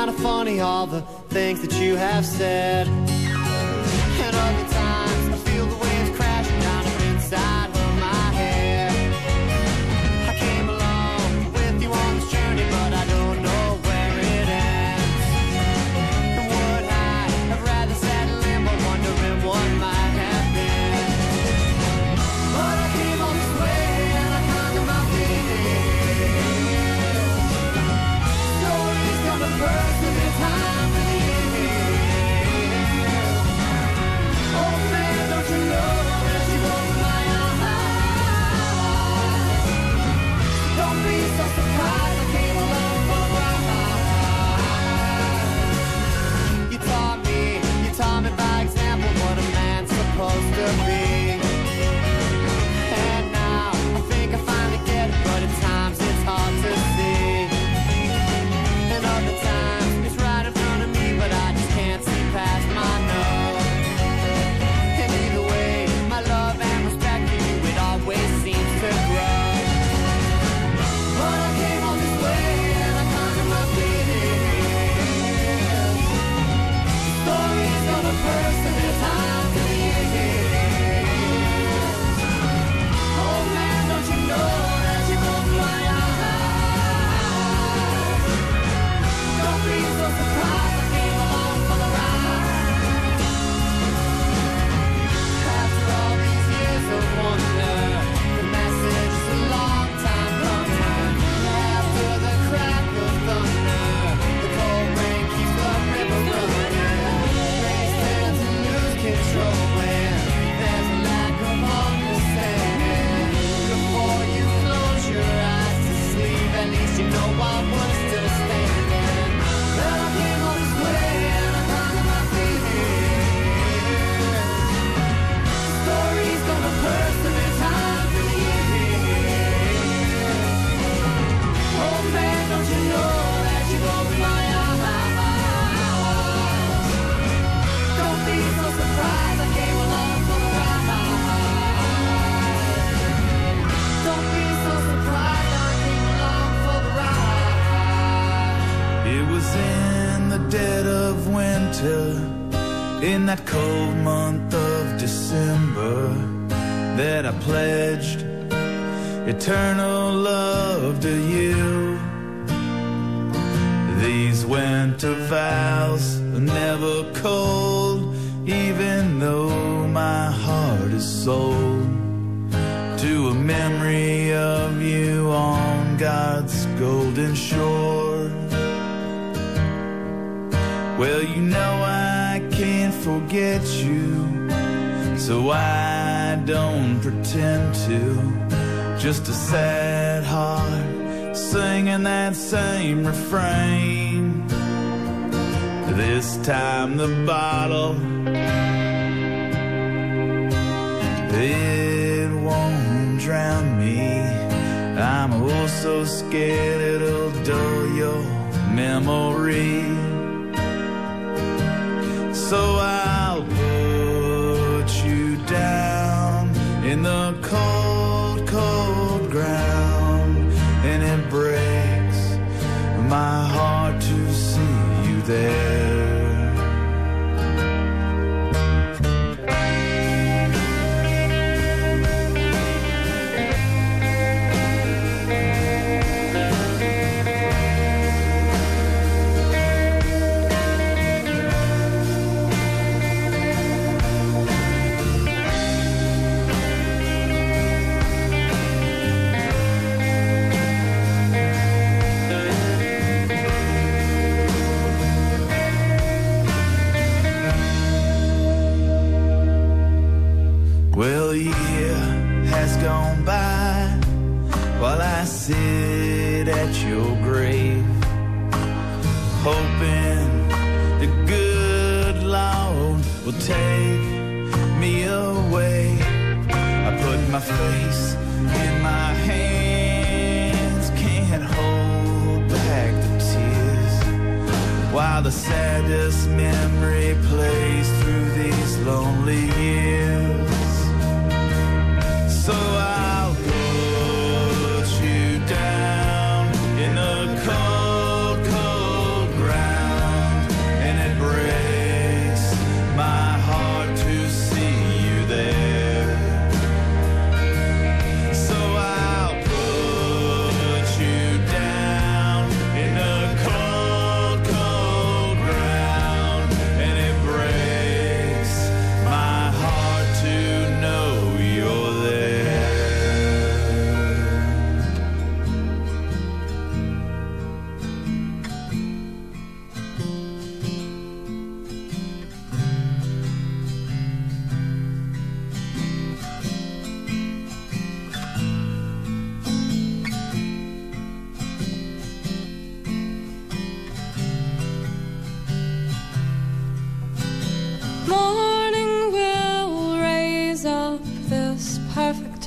kinda funny, all the things that you have said. And other times I feel the waves crashing down the inside of my head. I came along with you on this journey, but I don't know where it ends. And would I have rather sat in limbo wondering what might have been? But I came all this way and I conquered my fears. Stories gonna burst in the time of the year. Oh man, don't you know that you open my eyes? Don't be so surprised I came along for the ride. You taught me by example what a man's supposed to be. And now I think I finally get it, but at times it's hard to see. And other times it's right in front of me, but I just can't see past my nose. And either way, my love and respect for you, it always seems to grow. But I came all this way and I conquered my fears. Stories gonna burst in the time to the years. Oh man, don't you know that you opened my eyes? Don't be so surprised I came along for the ride. After all these years of wonder, the message is a long time coming. After the crack of thunder, the cold rain keeps the river running. Race tends to lose control when there's a lack of understanding. Before you close your eyes to sleep, at least you know I was still standing. But I came all this way and I conquered my fears. Stories gonna burst in the time for the years. Oh man, don't you know that you opened my eyes? Don't be so surprised I came along for the ride. Don't be so surprised I came along for the ride. It was in the dead of winter, in that cold month of December, that I pledged eternal love to you. These winter vows are never cold, even though my heart is sold to a memory of you on God's golden shore. Well, you know I can't forget you, so I don't pretend to. Just a sad heart singing that same refrain. This time the bottle, it won't drown me. I'm oh so scared it'll dull your memory. So I'll put you down in the cold, cold ground, and it breaks my heart to see you there. Well, a year has gone by while I sit at your grave, hoping the good Lord will take me away. I put my face in my hands, can't hold back the tears, while the saddest memory plays through these lonely years. So I'll put you down in the cold, cold ground.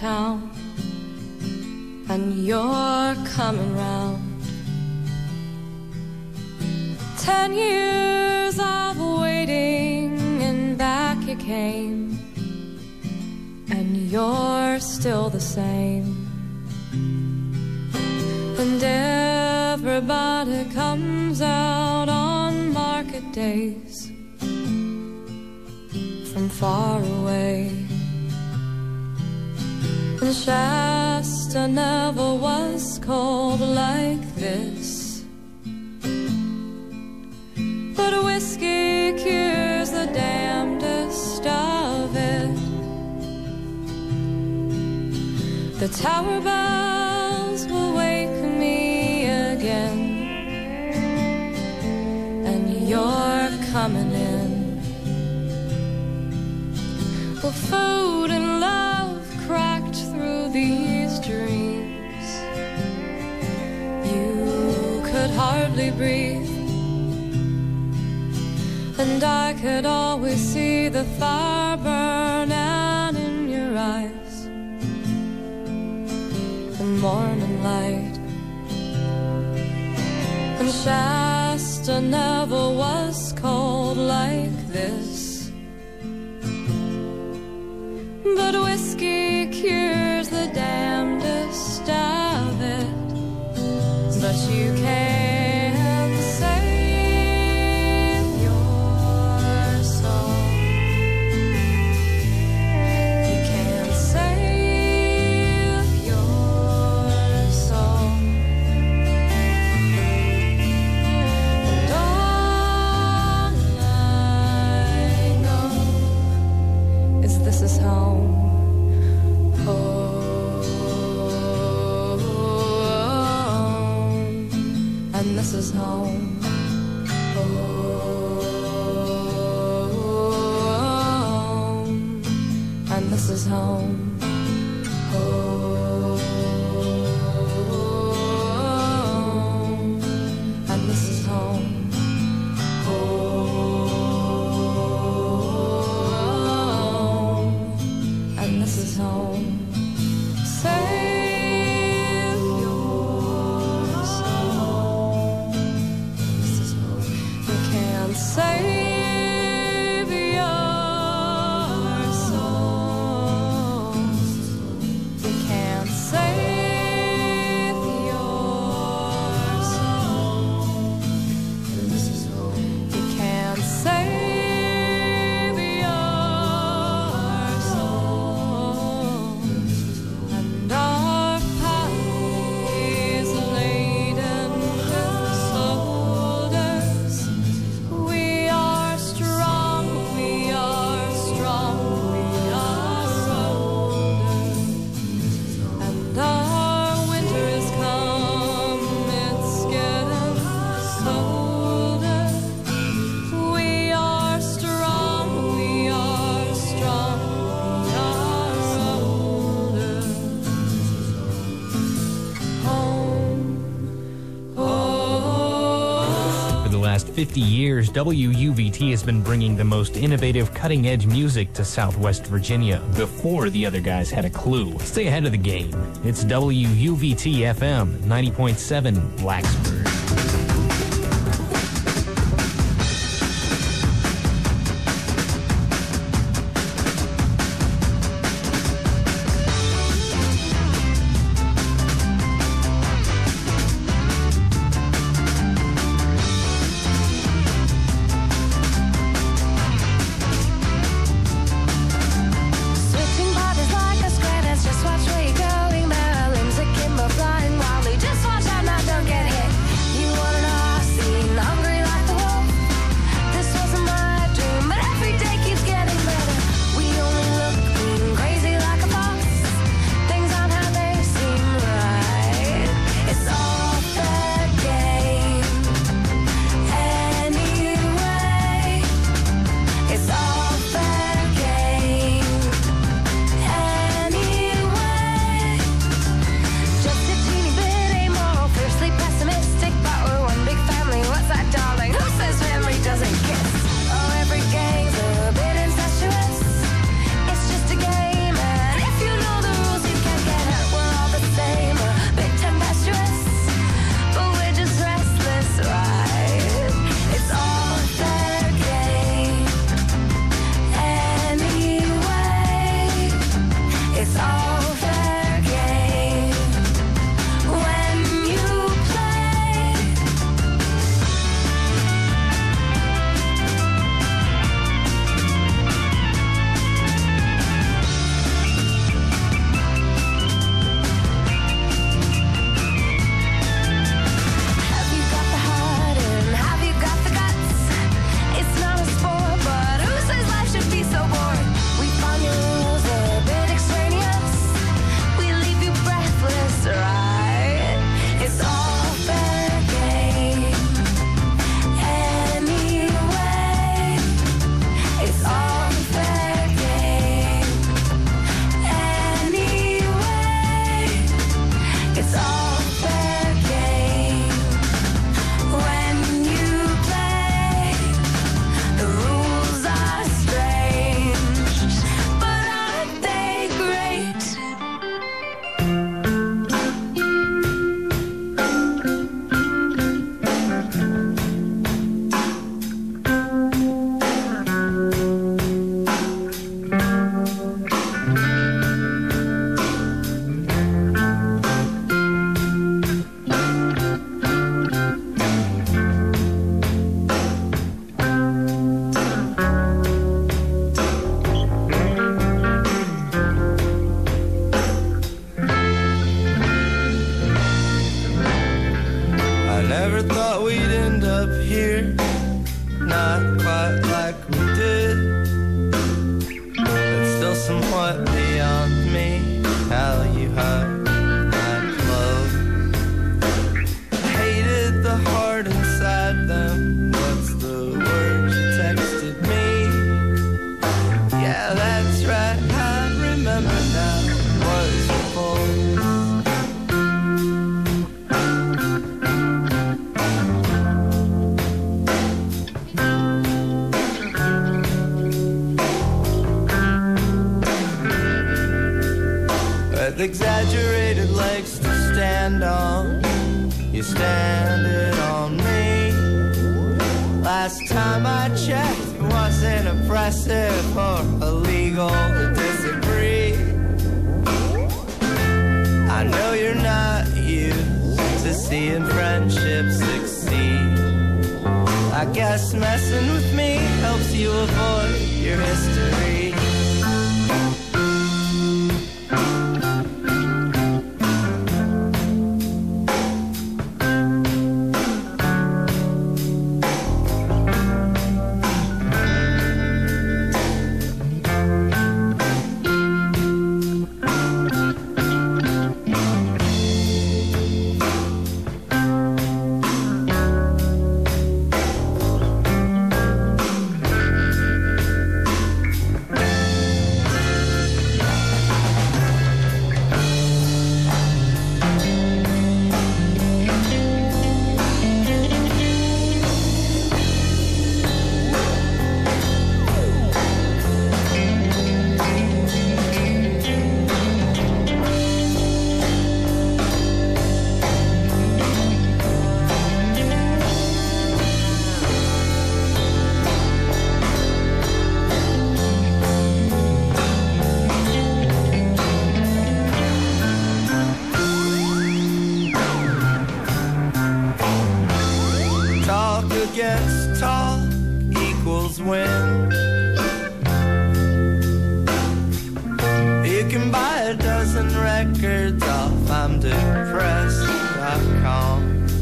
town, and you're coming round. 10 years of waiting, and back you came, and you're still the same. And everybody comes out on market days from far away. And Shasta never was cold like this, but whiskey cures the damnedest of it. The tower bells will wake me again, and you're coming in. Well, food and love cracked through these dreams. You could hardly breathe, and I could always see the fire burning in your eyes. The morning light. And Shasta never was cold like this, but whiskey cures the damnedest of it. But you can't save your soul. You can't save your soul. And all I know is this is home. And this is home. And this is home. And this is home. And this is home. Save your soul. This is home. You can't save your soul. You can't save your soul. This is home. You can't save your soul. And our pie's laden with soldiers. We are strong, we are strong, we are soldiers. And our winter is come, it's getting colder. We are strong, we are strong, we are soldiers. Home, oh. For the last 50 years, WUVT has been bringing the most innovative, cutting-edge music to Southwest Virginia before the other guys had a clue. Stay ahead of the game. It's WUVT-FM 90.7 Blacksburg. Switching bodies like a square, just watch where you're going. There are limbs akimbo flying wildly. Just watch out now, don't get hit. somewhat beyond me. How you hurt my clothes. Hated the heart inside them. What's the word you texted me? Yeah, that's right, I remember now. Was your voice. With exaggerated legs to stand on, you standing on me. Last time I checked, it wasn't oppressive or illegal to disagree. I know you're not used to seeing friendships succeed. I guess messing with me helps you avoid your history. Against tall equals win. You can buy a dozen records off I'mDepressed.com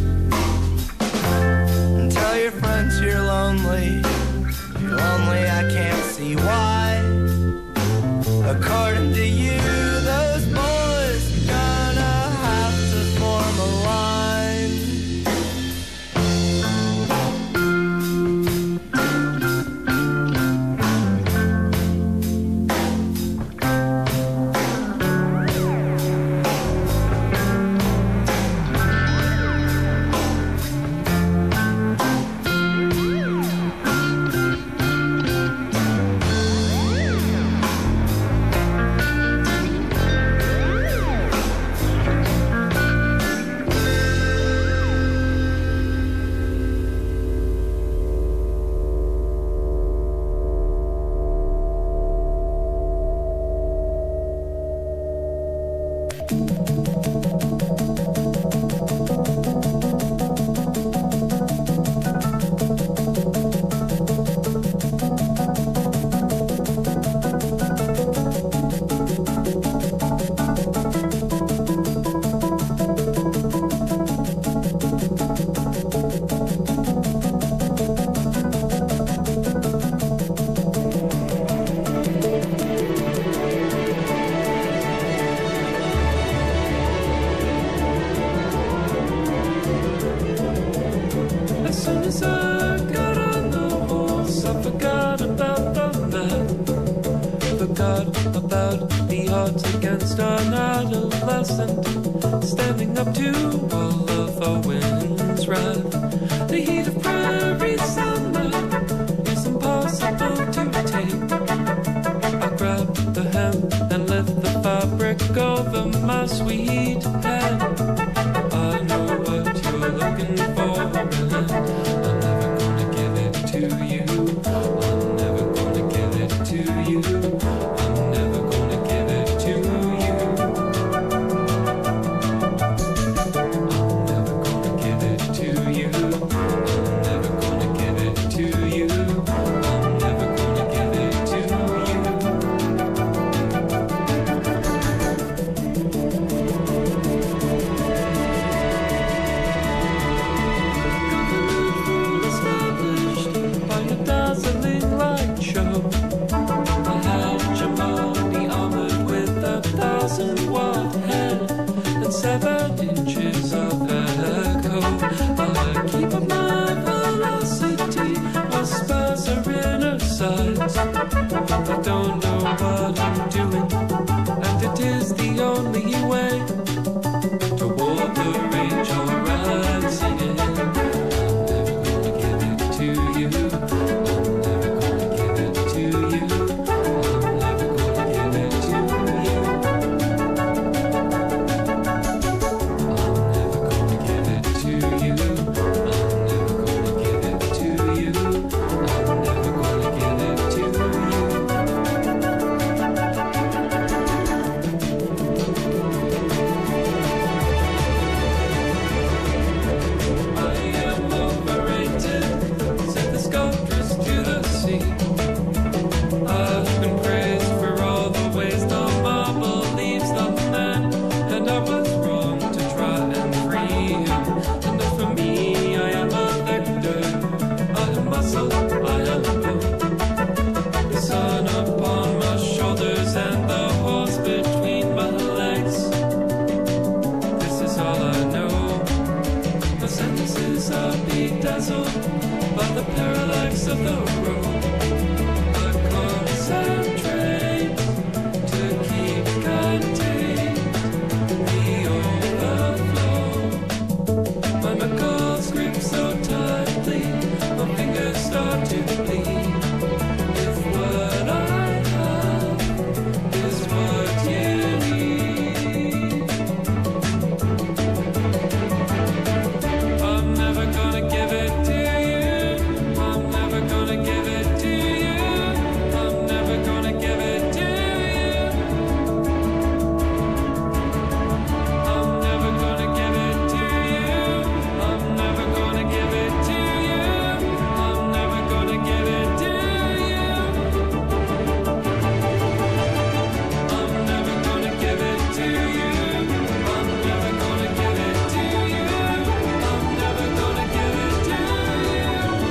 and tell your friends you're lonely. You're lonely, I can't see why. According to you, those boys are gonna have to form a line. About the odds against an adolescent, standing up to all of our winds' wrath. The heat of prairie summer is impossible to take. I grab the hem and lift the fabric over my sweet head. I know what you're looking for, and I'm never gonna give it to you. I'm never gonna give it to you. only way to walk the range or run singing. I'm never gonna give it to you. I'm never gonna give it to you. I'm never gonna give it to you. I'm never gonna give it to you. I'm never gonna give it to you. I'm never gonna give it to you. I am overrated, said the sculptress to the sea. I've been praised for all the ways the marble leaves the man, and I was wrong to try and free him. And for me, I am a vector. I am muscle, I am bone. The sun upon my shoulders and the horse between my legs. This is all I know. The senses are bedazzled by the parallax of the road. I concentrate to keep contained the overflow. My knuckles grip so tightly, my fingers start to bleed. If what I have is what you need, I'm never gonna give it to you. I'm never gonna give it to you. I'm never gonna give it to you. I'm never gonna give it to you. I'm never gonna give it to you. I'm never gonna give it to you. I'm never gonna give it to you. I'm never gonna give it to you. I'm never gonna give it to you.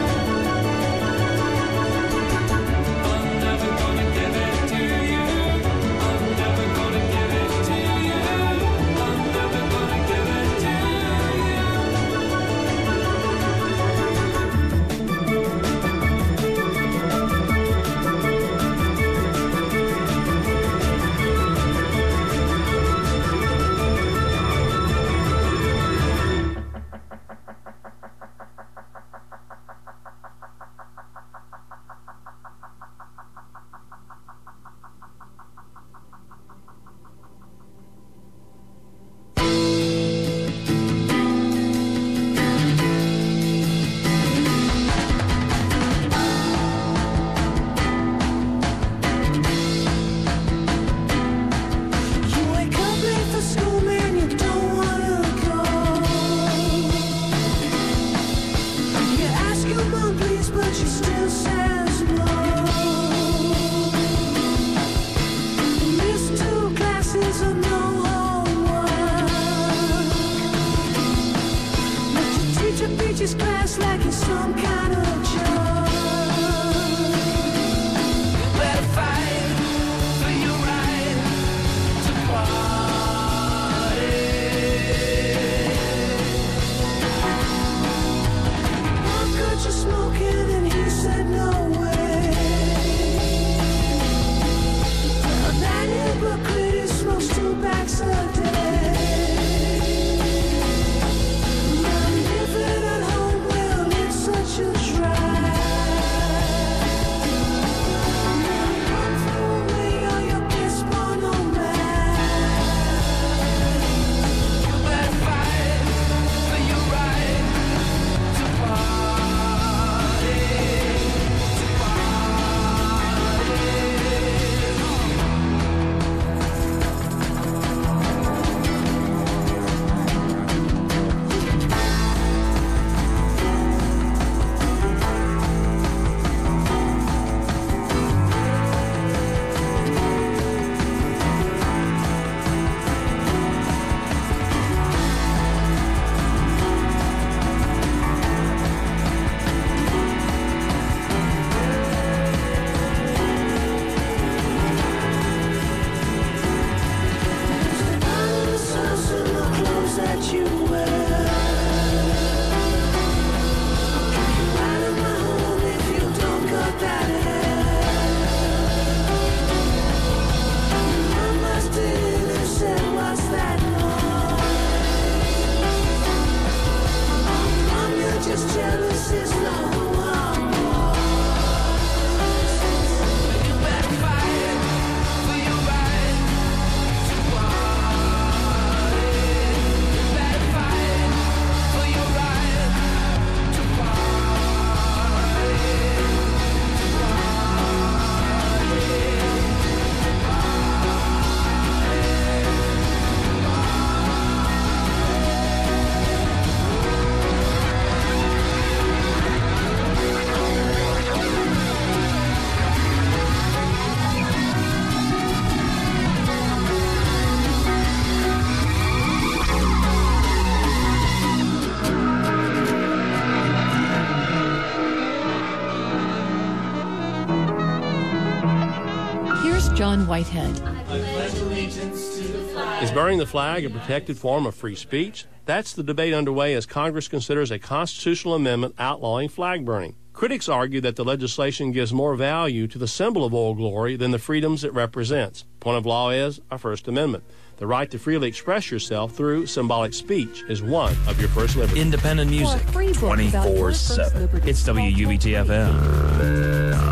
I'm never gonna give it to you. I'm never gonna give it to you. I'm never gonna give it to you. You wake up late for school, man, you don't wanna go. You ask your mom please, but she still says no. You miss 2 classes or no homework, but your teacher teaches class like it's some kind of joke. You better fight for your right to party. Mom caught you smoking and he said no way. That hypocrite who smokes 2 packs a day. I'm different at home, well it's such Whitehead. Is burning the flag a protected form of free speech? That's the debate underway as Congress considers a constitutional amendment outlawing flag burning. Critics argue that the legislation gives more value to the symbol of Old Glory than the freedoms it represents. Point of law is our First Amendment. The right to freely express yourself through symbolic speech is one of your first liberties. Independent music, 24/7. It's WUVT-FM.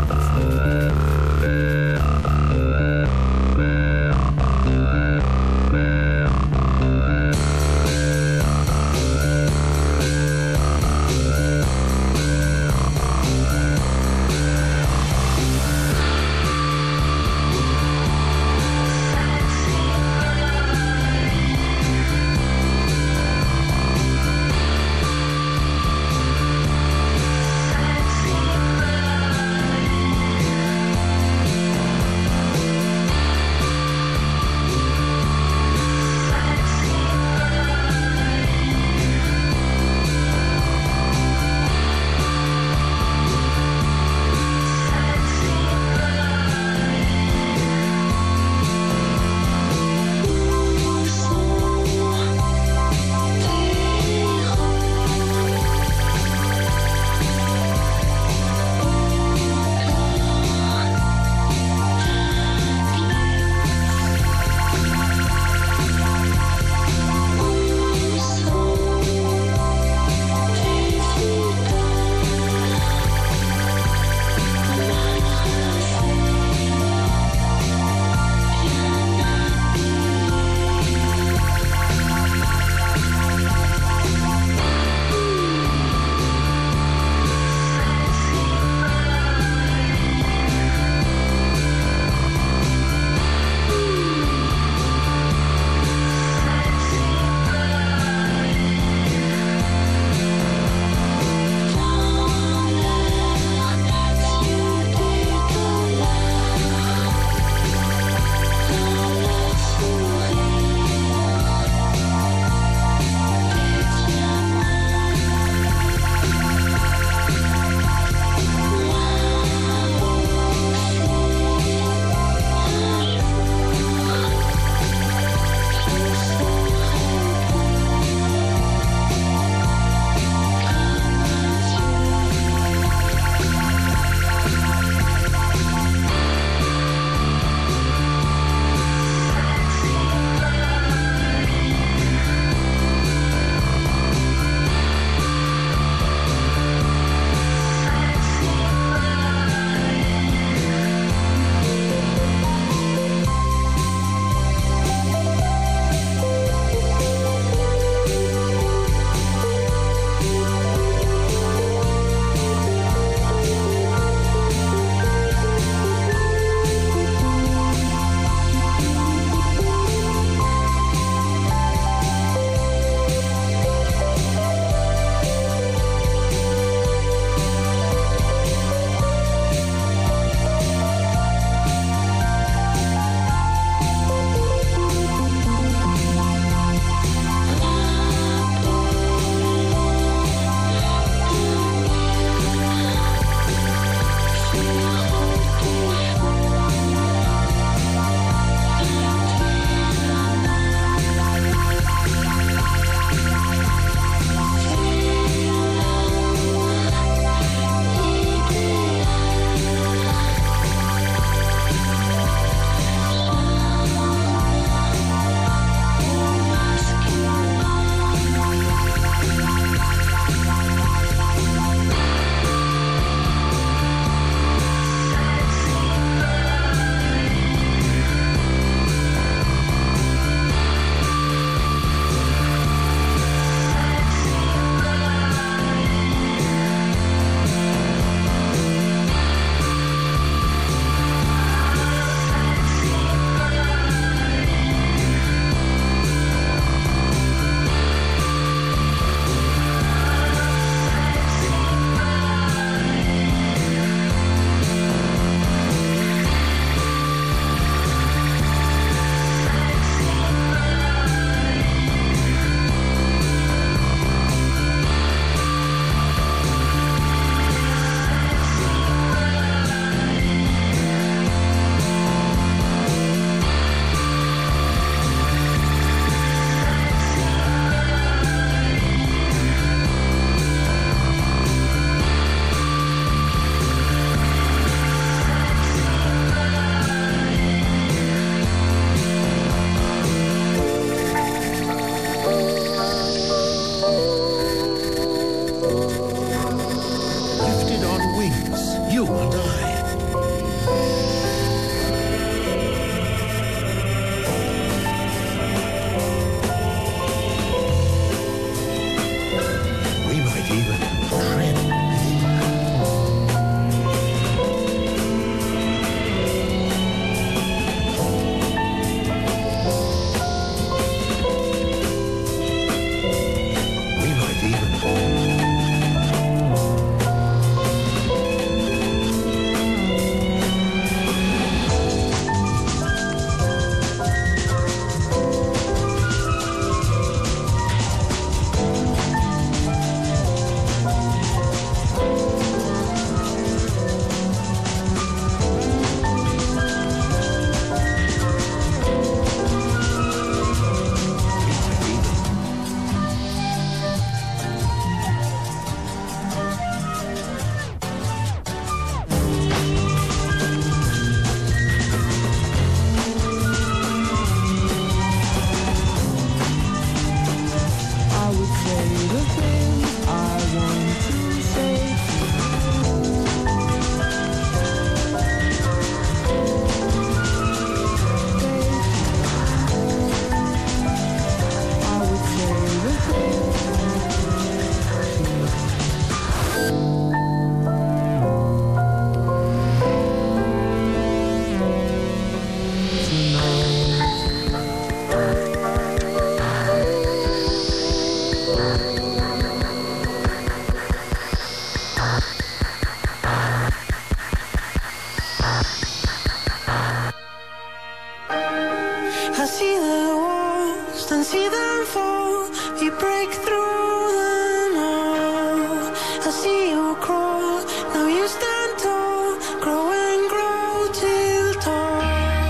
I see the walls, then see them fall. We break through them all. I see you crawl, now you stand tall. Grow and grow till tall.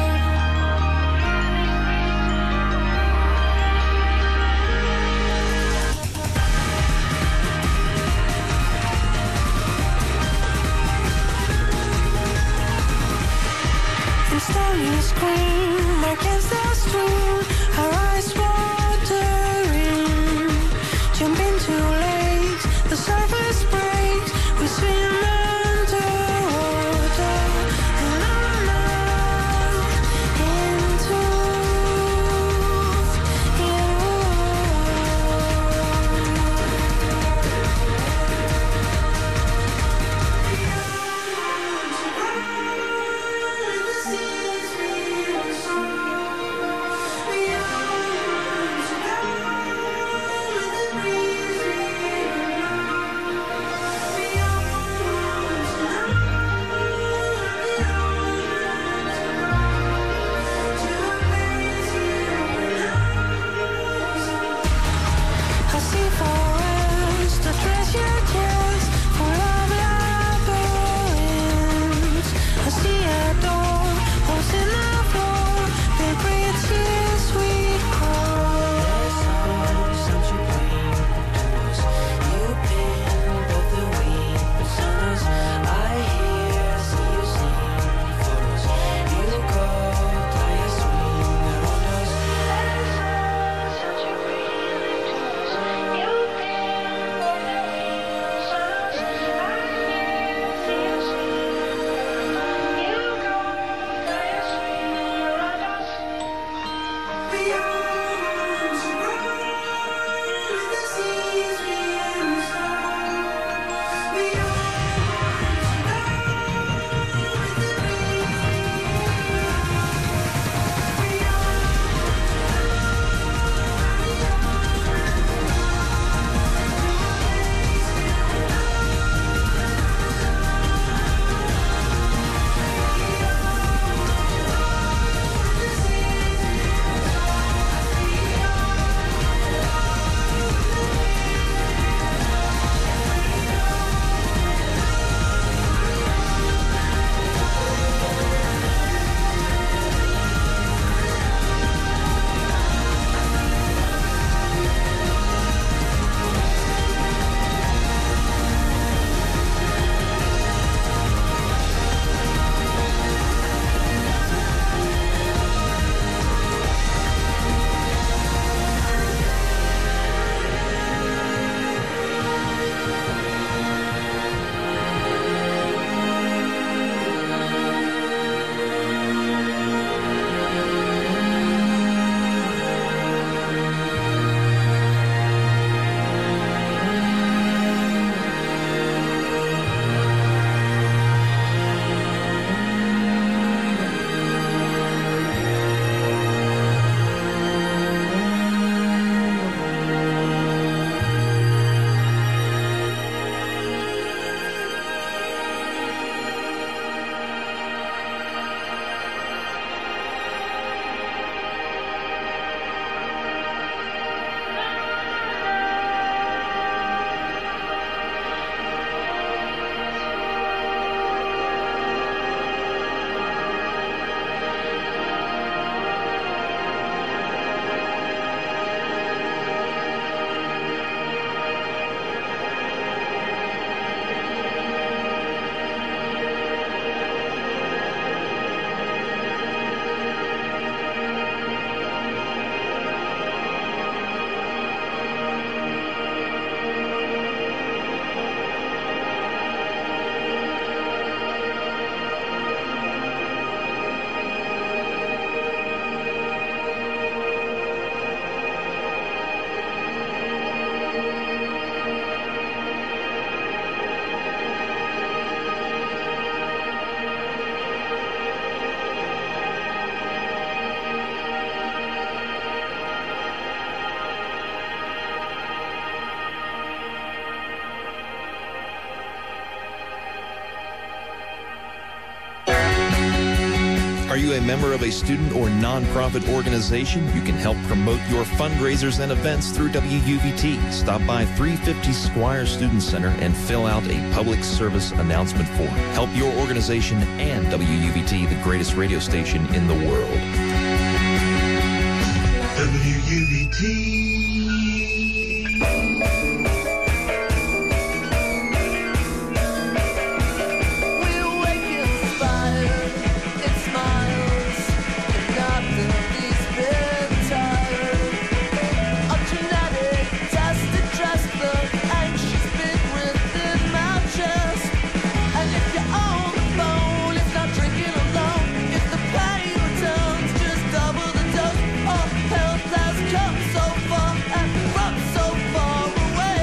And slowly you scream against the stream. Our eyes watering. you a member of a student or nonprofit organization? You can help promote your fundraisers and events through WUVT. Stop by 350 Squire Student Center and fill out a public service announcement form. Help your organization and WUVT, the greatest radio station in the world. WUVT. Come so far and from so far away.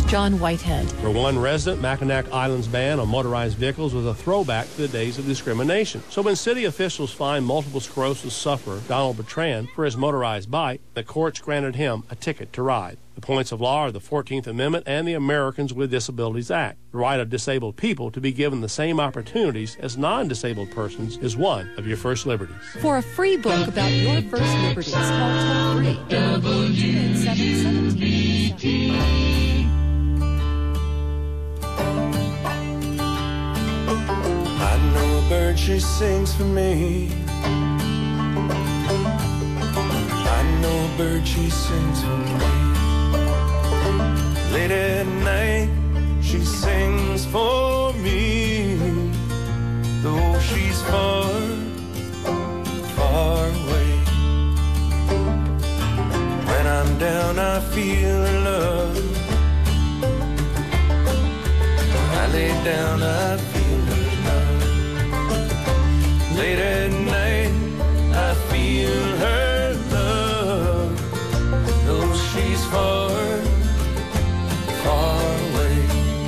John Whitehead. For one resident, Mackinac Island's ban on motorized vehicles was a throwback to the days of discrimination. So when city officials fined multiple sclerosis sufferer Donald Bertrand for his motorized bike, the courts granted him a ticket to ride. The points of law are the 14th Amendment and the Americans with Disabilities Act. The right of disabled people to be given the same opportunities as non-disabled persons is one of your first liberties. For a free book about your first liberties, call toll-free 888-717. I know a bird, she sings for me. I know a bird, she sings for me. Late at night, she sings for me. Though she's far, far away. When I'm down, I feel her love. When I lay down, I feel her love. Late at night, I feel her love. Though she's far, far away.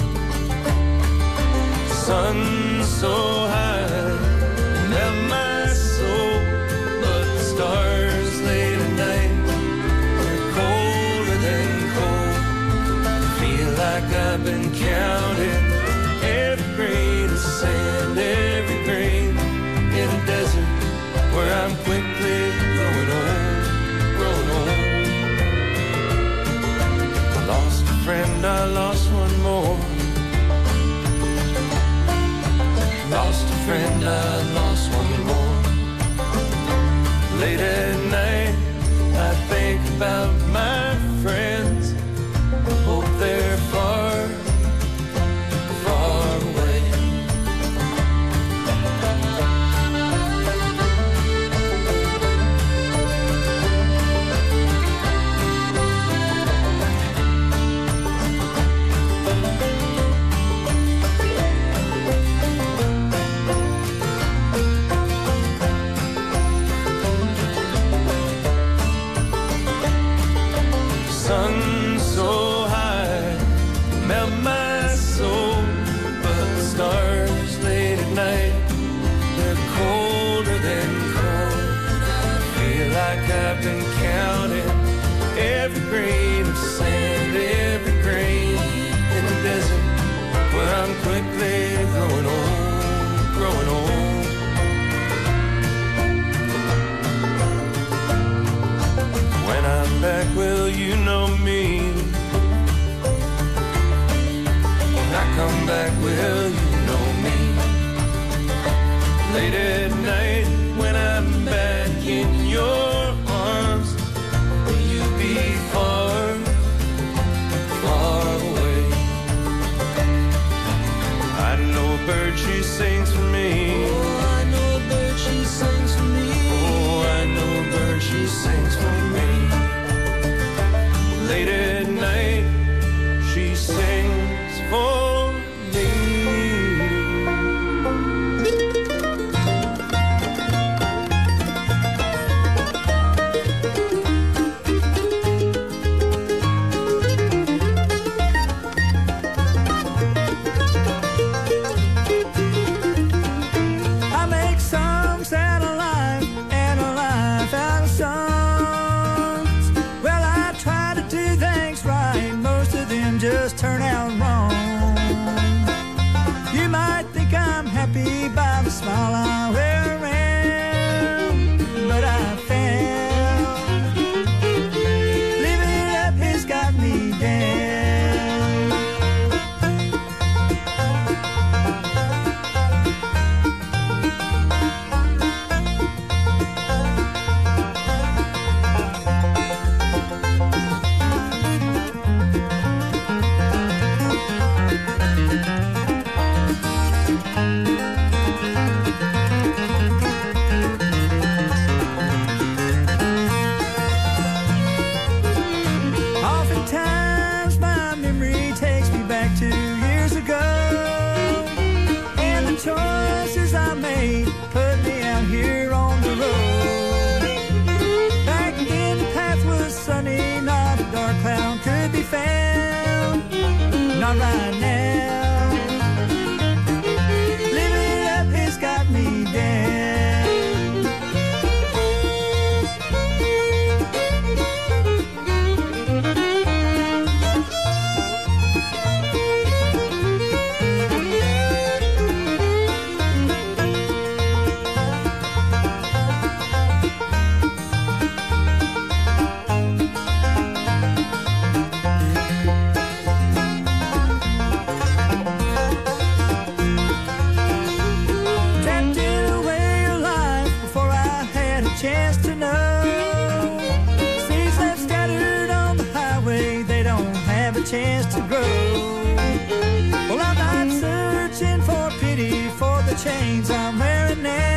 Sun so high, melt my soul, but the stars late at night, they're colder than cold. Feel like I've been counting every grain of sand, every grain in a desert where I'm quickly growing old, growing old. I lost a friend, I lost one more. Lost a friend, I lost one more. Late at night, I think about my friends. Hope they're far, far away. Sun so high, melt my soul, but the stars late at night, they're colder than cold. Feel like I've been counting every grain of sand, every grain in the desert where I'm quickly growing old, growing old. When I'm back, will you know me? When I come back, will you know me? Late at night, when I'm back in your arms, will you be far, far away? I know a bird, she sings for me. Oh, I know a bird, she sings for me. Oh, I know a bird, she sings for me. Late at night, she sings for me. I make songs out of life and a life out of songs. Well, I try to do things right, most of them just turn out wrong. You might think I'm happy by the smile I wear around, but I found living it up has got me down. out right now. Living it up has got me down. Chance to know. Seeds left scattered on the highway, they don't have a chance to grow. Well, I'm not searching for pity for the chains I'm wearing now.